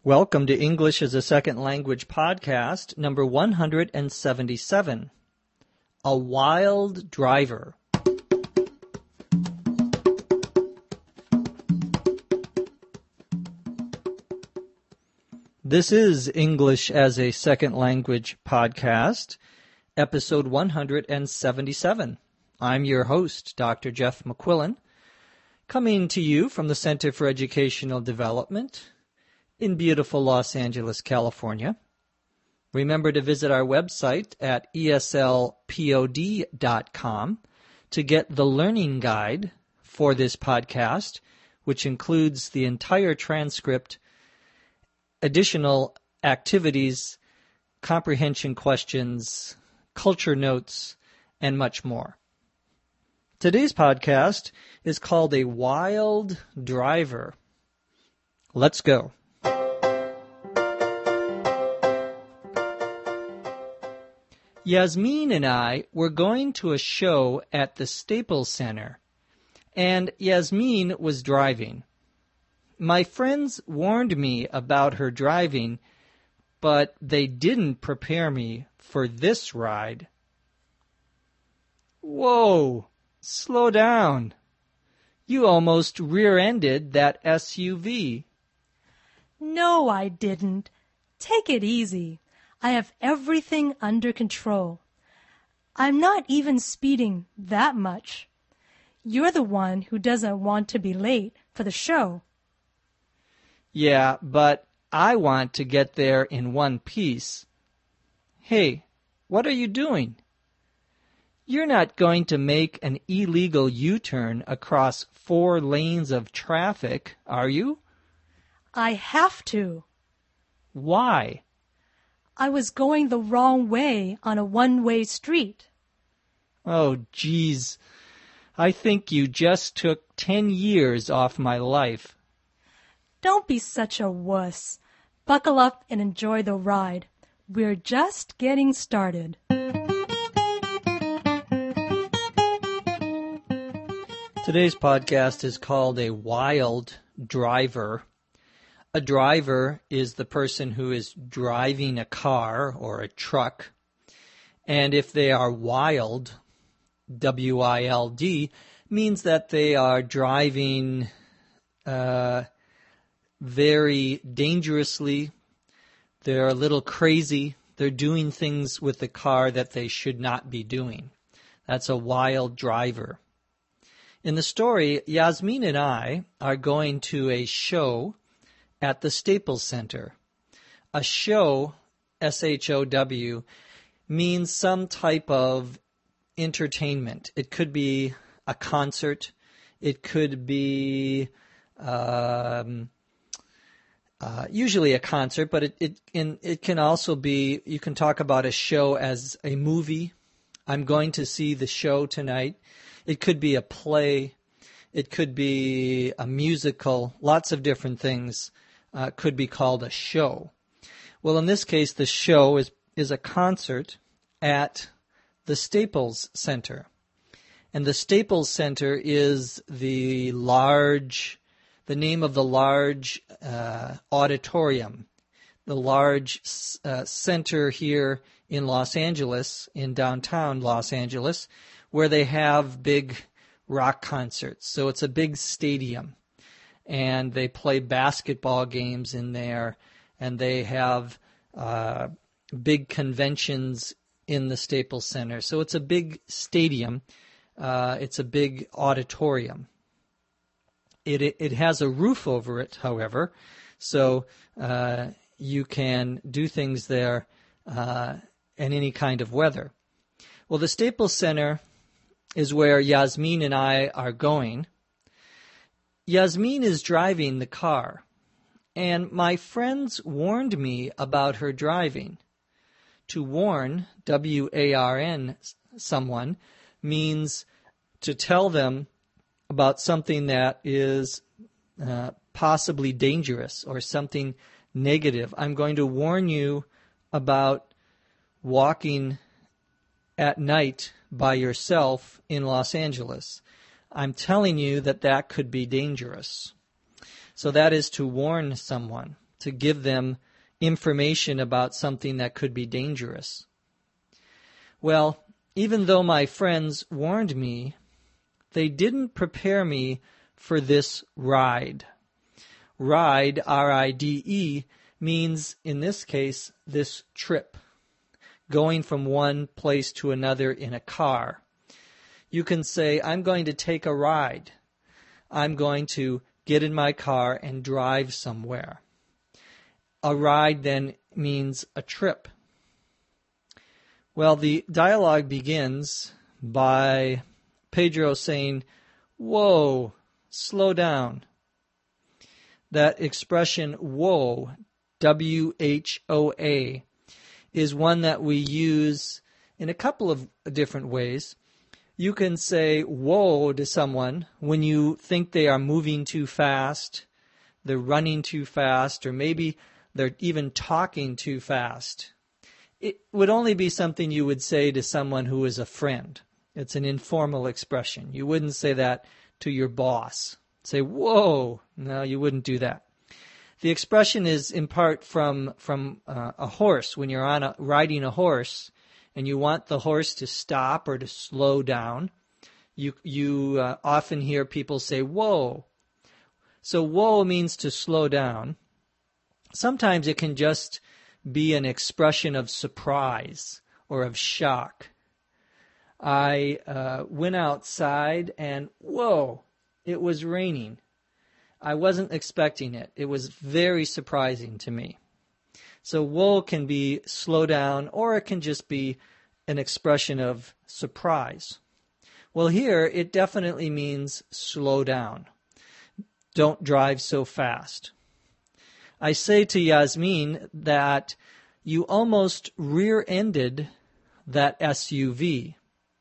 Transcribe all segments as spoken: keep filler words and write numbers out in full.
Welcome to English as a Second Language podcast, number one hundred seventy-seven. A Wild Driver. This is English as a Second Language podcast, episode one hundred seventy-seven. I'm your host, Doctor Jeff McQuillan, coming to you from the Center for Educational Development in beautiful Los Angeles, California. Remember to visit our website at E S L pod dot com to get the learning guide for this podcast, which includes the entire transcript, additional activities, comprehension questions, culture notes, and much more. Today's podcast is called A Wild Driver. Let's go. Yasmin and I were going to a show at the Staples Center, and Yasmin was driving. My friends warned me about her driving, but they didn't prepare me for this ride. Whoa, slow down. You almost rear-ended that S U V. No, I didn't. Take it easy. I have everything under control. I'm not even speeding that much. You're the one who doesn't want to be late for the show. Yeah, but I want to get there in one piece. Hey, what are you doing? You're not going to make an illegal U-turn across four lanes of traffic, are you? I have to. Why? I was going the wrong way on a one-way street. Oh, geez. I think you just took ten years off my life. Don't be such a wuss. Buckle up and enjoy the ride. We're just getting started. Today's podcast is called A Wild Driver. A driver is the person who is driving a car or a truck. And if they are wild, W I L D, means that they are driving uh, very dangerously. They're a little crazy. They're doing things with the car that they should not be doing. That's a wild driver. In the story, Yasmin and I are going to a show at the Staples Center. A show, S H O W, means some type of entertainment. It could be a concert. It could be um, uh, usually a concert, but it, it, in, it can also be, you can talk about a show as a movie. I'm going to see the show tonight. It could be a play. It could be a musical. Lots of different things uh, could be called a show. Well, in this case, the show is, is a concert at the Staples Center. And the Staples Center is the large, the name of the large uh, auditorium, the large uh, center here in Los Angeles, in downtown Los Angeles, where they have big rock concerts. So it's a big stadium, and they play basketball games in there, and they have uh, big conventions in the Staples Center. So it's a big stadium. Uh, it's a big auditorium. It, it it has a roof over it, however, so uh, you can do things there uh, in any kind of weather. Well, the Staples Center is where Yasmin and I are going. Yasmin is driving the car, and my friends warned me about her driving. To warn, W A R N, someone, means to tell them about something that is uh, possibly dangerous or something negative. I'm going to warn you about walking at night by yourself in Los Angeles. I'm telling you that that could be dangerous. So that is to warn someone, to give them information about something that could be dangerous. Well, even though my friends warned me, they didn't prepare me for this ride. Ride, R I D E, means, in this case, this trip, going from one place to another in a car. You can say, I'm going to take a ride. I'm going to get in my car and drive somewhere. A ride then means a trip. Well, the dialogue begins by Pedro saying, "Whoa, slow down." That expression, whoa, W H O A, is one that we use in a couple of different ways. You can say whoa to someone when you think they are moving too fast, they're running too fast, or maybe they're even talking too fast. It would only be something you would say to someone who is a friend. It's an informal expression. You wouldn't say that to your boss. Say, whoa. No, you wouldn't do that. The expression is in part from from uh, a horse. When you're on a, riding a horse and you want the horse to stop or to slow down, you you uh, often hear people say, whoa. So whoa means to slow down. Sometimes it can just be an expression of surprise or of shock. I uh, went outside and, whoa, it was raining. I wasn't expecting it. It was very surprising to me. So whoa can be slow down, or it can just be an expression of surprise. Well, here it definitely means slow down. Don't drive so fast. I say to Yasmin that you almost rear-ended that S U V.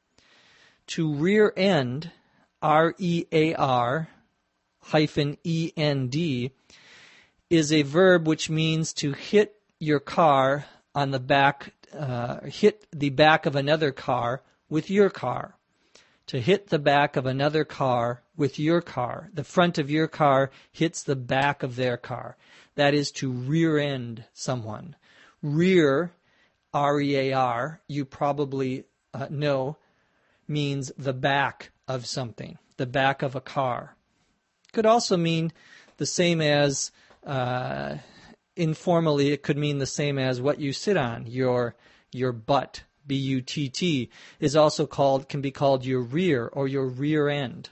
To rear end, R E A R hyphen E N D, is a verb which means to hit your car on the back, uh, hit the back of another car with your car. To hit the back of another car with your car. The front of your car hits the back of their car. That is to rear end someone. Rear, R E A R, you probably uh, know, means the back of something, the back of a car. Could also mean the same as, uh, informally, it could mean the same as what you sit on, your your butt, B U T T, is also called, can be called your rear or your rear end.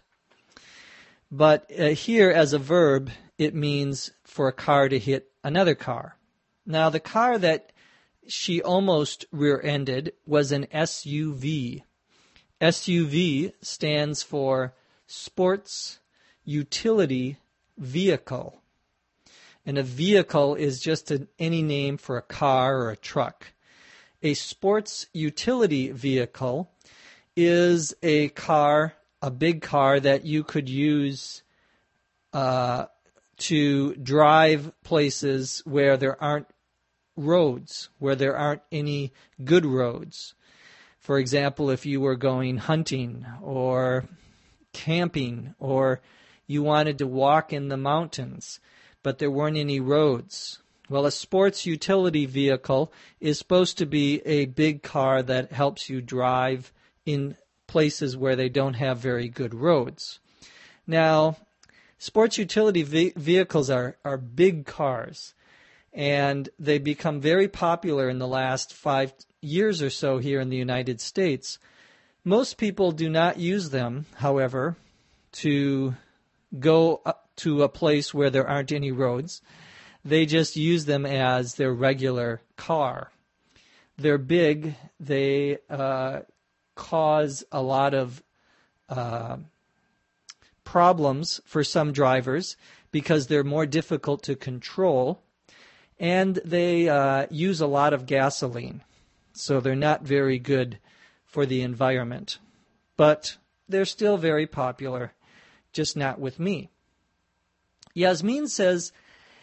But uh, here as a verb, it means for a car to hit another car. Now the car that she almost rear-ended was an S U V. S U V stands for Sports Utility Vehicle. And a vehicle is just an, any name for a car or a truck. A sports utility vehicle is a car, a big car that you could use uh, to drive places where there aren't roads, where there aren't any good roads. For example, if you were going hunting or camping, or you wanted to walk in the mountains, but there weren't any roads. Well, a sports utility vehicle is supposed to be a big car that helps you drive in places where they don't have very good roads. Now, sports utility ve- vehicles are, are big cars, and they become very popular in the last five years or so here in the United States. Most people do not use them, however, to go up to a place where there aren't any roads. They just use them as their regular car. They're big. They uh, cause a lot of uh, problems for some drivers because they're more difficult to control, and they uh, use a lot of gasoline. So they're not very good for the environment. But they're still very popular, just not with me. Yasmin says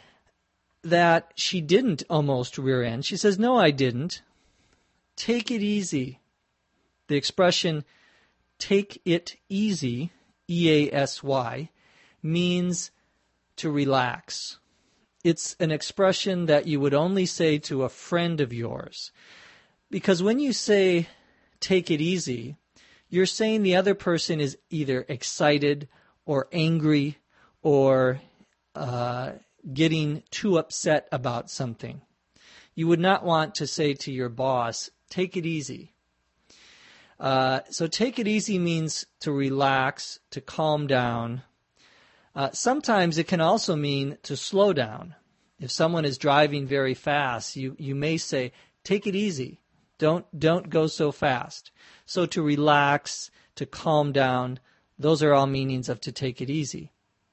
that she didn't almost rear end. She says, no, I didn't. Take it easy. The expression take it easy, E A S Y, means to relax. it's an expression that you would only say to a friend of yours. Because when you say, take it easy, you're saying the other person is either excited or angry or uh, getting too upset about something. You would not want to say to your boss, take it easy. Uh, so take it easy means to relax, to calm down. Uh, sometimes it can also mean to slow down. If someone is driving very fast, you, you may say, take it easy. Don't, don't go so fast. So to relax, to calm down, those are all meanings of to take it easy.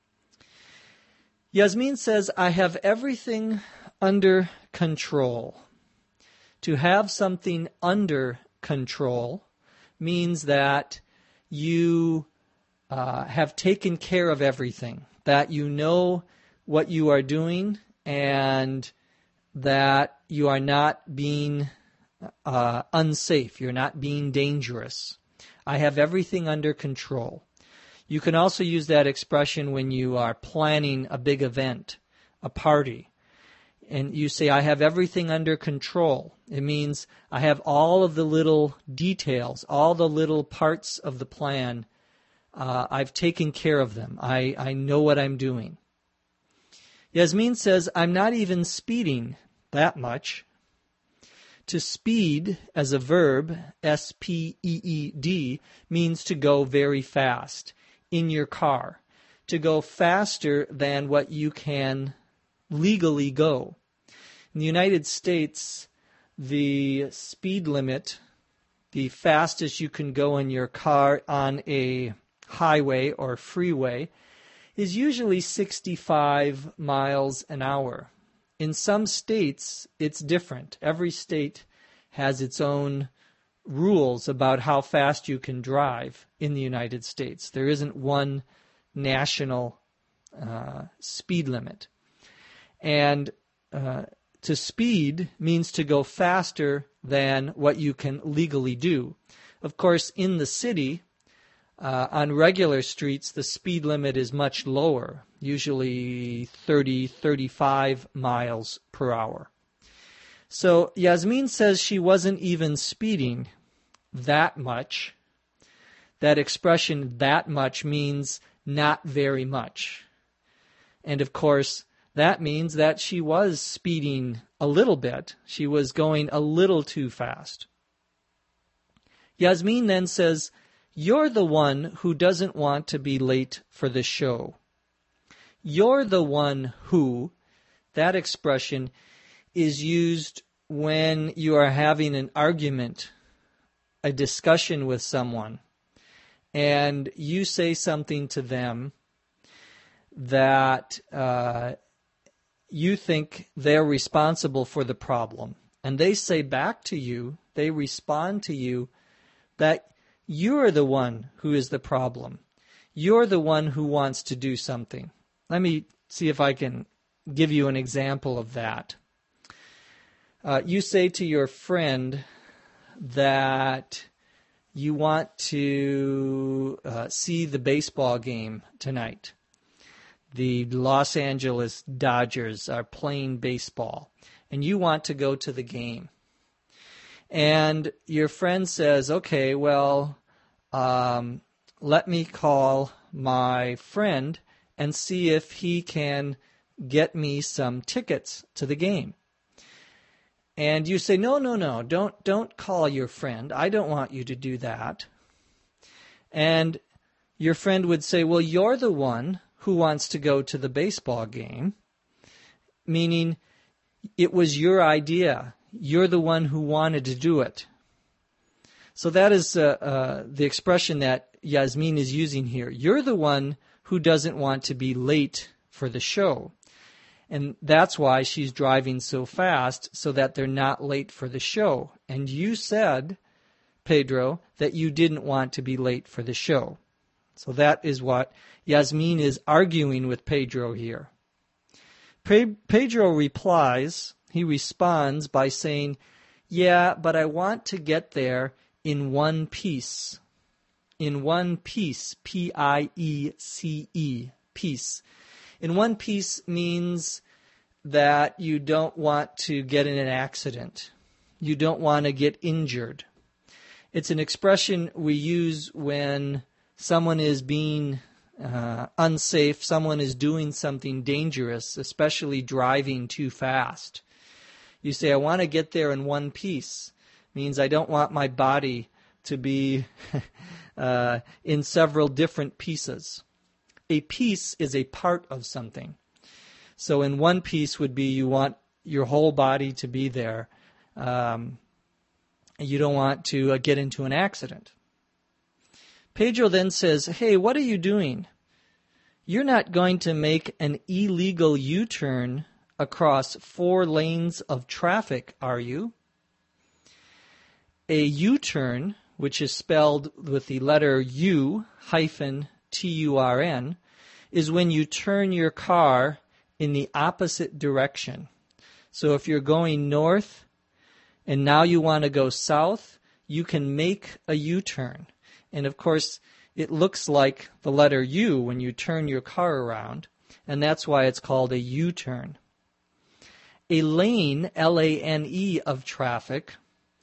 Yasmin says, I have everything under control. To have something under control means that you uh, have taken care of everything, that you know what you are doing, and that you are not being uh, unsafe, you're not being dangerous. I have everything under control. You can also use that expression when you are planning a big event, a party, and you say, I have everything under control. It means I have all of the little details, all the little parts of the plan. Uh, I've taken care of them. I, I know what I'm doing. Yasmin says, I'm not even speeding that much. To speed, as a verb, S P E E D, means to go very fast in your car, to go faster than what you can legally go. In the United States, the speed limit, the fastest you can go in your car on a highway or freeway, is usually sixty-five miles an hour. In some states, it's different. Every state has its own rules about how fast you can drive in the United States. There isn't one national uh, speed limit. And uh, to speed means to go faster than what you can legally do. Of course, in the city, uh, on regular streets, the speed limit is much lower, usually thirty, thirty-five miles per hour. So Yasmin says she wasn't even speeding that much. That expression, that much, means not very much. And of course, that means that she was speeding a little bit. She was going a little too fast. Yasmin then says, you're the one who doesn't want to be late for the show. You're the one who, that expression is used when you are having an argument, a discussion with someone, and you say something to them that uh, you think they're responsible for the problem. And they say back to you, they respond to you, that you're the one who is the problem. You're the one who wants to do something. Let me see if I can give you an example of that. Uh, you say to your friend that you want to uh, see the baseball game tonight. The Los Angeles Dodgers are playing baseball, and you want to go to the game. And your friend says, okay, well, um, let me call my friend and see if he can get me some tickets to the game. And you say, no, no, no, don't don't call your friend. I don't want you to do that. And your friend would say, well, you're the one who wants to go to the baseball game, meaning it was your idea. You're the one who wanted to do it. So that is uh, uh, the expression that Yasmin is using here. You're the one who doesn't want to be late for the show. And that's why she's driving so fast, so that they're not late for the show. And you said, Pedro, that you didn't want to be late for the show. So that is what Yasmin is arguing with Pedro here. Pe- Pedro replies, he responds by saying, yeah, but I want to get there in one piece. In one piece, P I E C E, piece. In one piece means that you don't want to get in an accident. You don't want to get injured. It's an expression we use when someone is being uh, unsafe, someone is doing something dangerous, especially driving too fast. You say, I want to get there in one piece. Means I don't want my body to be uh, in several different pieces. A piece is a part of something. So in one piece would be you want your whole body to be there. Um, you don't want to uh, get into an accident. Pedro then says, hey, what are you doing? You're not going to make an illegal U-turn across four lanes of traffic, are you? A U-turn, which is spelled with the letter U hyphen T U R N, is when you turn your car in the opposite direction. So if you're going north and now you want to go south, you can make a U-turn. And of course, it looks like the letter U when you turn your car around, and that's why it's called a U-turn. A lane, L A N E, of traffic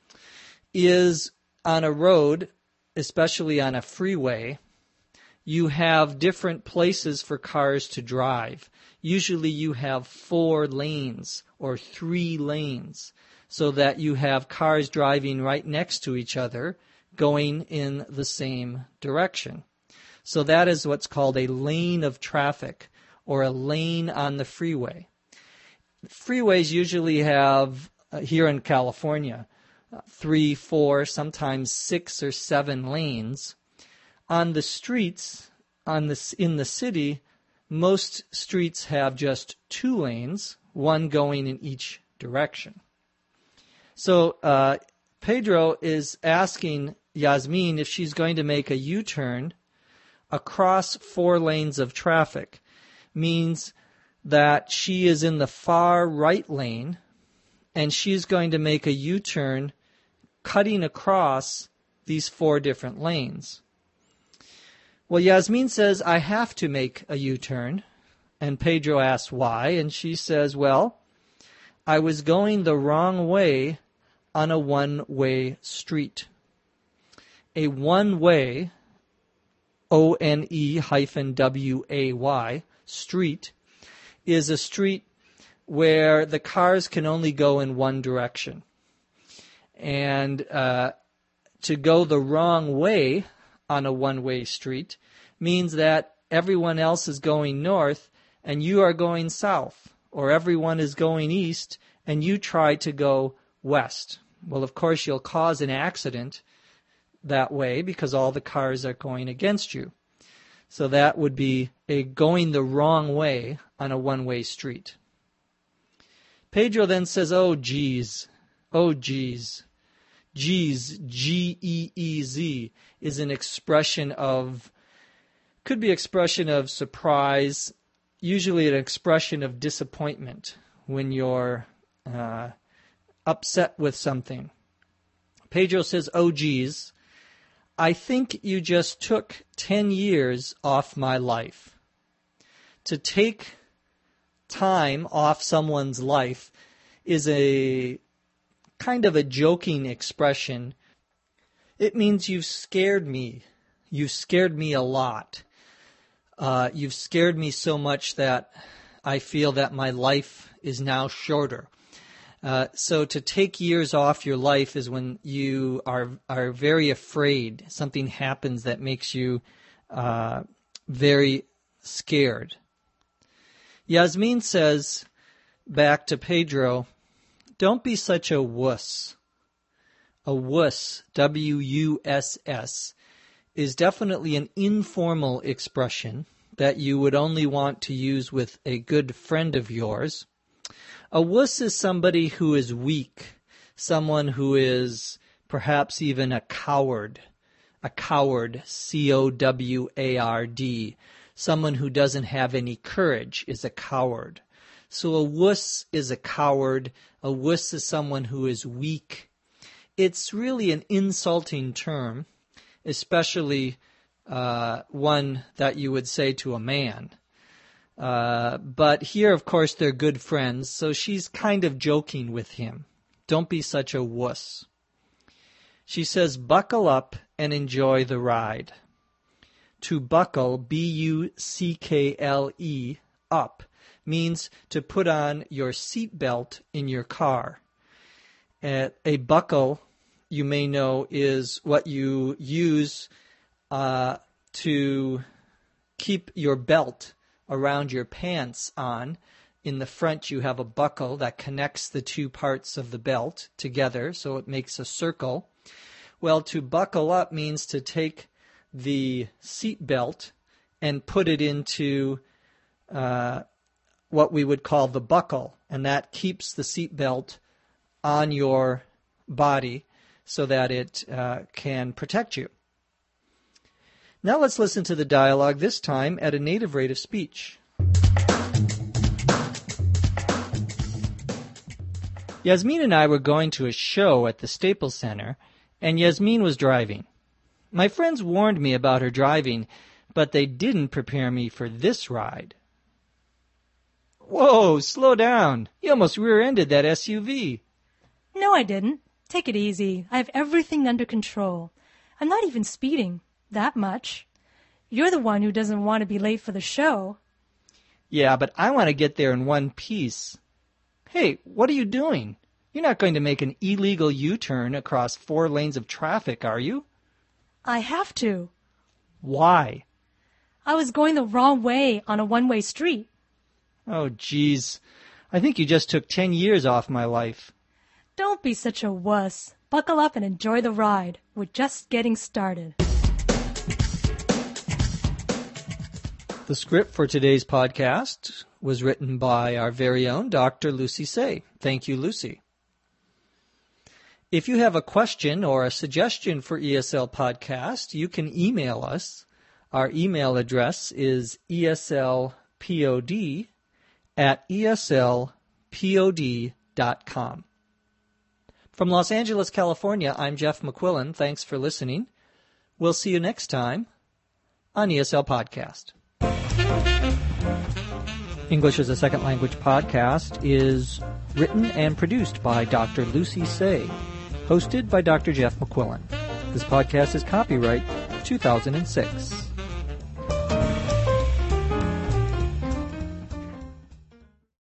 is on a road, especially on a freeway. You have different places for cars to drive. Usually you have four lanes or three lanes so that you have cars driving right next to each other going in the same direction. So that is what's called a lane of traffic or a lane on the freeway. Freeways usually have, uh, here in California, uh, three, four, sometimes six or seven lanes. On the streets, on the, in the city, most streets have just two lanes, one going in each direction. So uh, Pedro is asking Yasmin if she's going to make a U-turn across four lanes of traffic. Means that she is in the far right lane and she's going to make a U-turn cutting across these four different lanes. Well, Yasmin says, I have to make a U-turn. And Pedro asks why, and she says, well, I was going the wrong way on a one-way street. A one-way, O N E hyphen W A Y, street, is a street where the cars can only go in one direction. And uh, to go the wrong way on a one-way street means that everyone else is going north and you are going south, or everyone is going east and you try to go west. Well, of course, you'll cause an accident that way because all the cars are going against you. So that would be a going the wrong way on a one-way street. Pedro then says, oh, geez, oh, geez. Geez, G E E Z, is an expression of, could be expression of surprise, usually an expression of disappointment when you're uh, upset with something. Pedro says, oh, geez, I think you just took ten years off my life. To take time off someone's life is a kind of a joking expression. It means you've scared me. You've scared me a lot. Uh, you've scared me so much that I feel that my life is now shorter. Uh, so to take years off your life is when you are are very afraid. Something happens that makes you uh, very scared. Yasmin says back to Pedro, don't be such a wuss. A wuss, W U S S, is definitely an informal expression that you would only want to use with a good friend of yours. A wuss is somebody who is weak, someone who is perhaps even a coward, a coward, C O W A R D. Someone who doesn't have any courage is a coward. So a wuss is a coward. A wuss is someone who is weak. It's really an insulting term, especially uh, one that you would say to a man. Uh, but here, of course, they're good friends, so she's kind of joking with him. Don't be such a wuss. She says, buckle up and enjoy the ride. To buckle, B U C K L E, up, means to put on your seatbelt in your car. Uh, a buckle, you may know, is what you use uh, to keep your belt around your pants on. In the front, you have a buckle that connects the two parts of the belt together, so it makes a circle. Well, to buckle up means to take the seat belt and put it into uh, what we would call the buckle, and that keeps the seat belt on your body so that it uh, can protect you. Now let's listen to the dialogue, this time at a native rate of speech. Yasmin and I were going to a show at the Staples Center, and Yasmin was driving. My friends warned me about her driving, but they didn't prepare me for this ride. Whoa, slow down. You almost rear-ended that S U V. No, I didn't. Take it easy. I have everything under control. I'm not even speeding that much. You're the one who doesn't want to be late for the show. Yeah, but I want to get there in one piece. Hey, what are you doing? You're not going to make an illegal U-turn across four lanes of traffic, are you? I have to. Why? I was going the wrong way on a one-way street. Oh, geez. I think you just took ten years off my life. Don't be such a wuss. Buckle up and enjoy the ride. We're just getting started. The script for today's podcast was written by our very own Doctor Lucy Say. Thank you, Lucy. If you have a question or a suggestion for E S L Podcast, you can email us. Our email address is eslpod at eslpod dot com. From Los Angeles, California, I'm Jeff McQuillan. Thanks for listening. We'll see you next time on E S L Podcast. English as a Second Language podcast is written and produced by Doctor Lucy Say, hosted by Doctor Jeff McQuillan. This podcast is copyright two thousand six.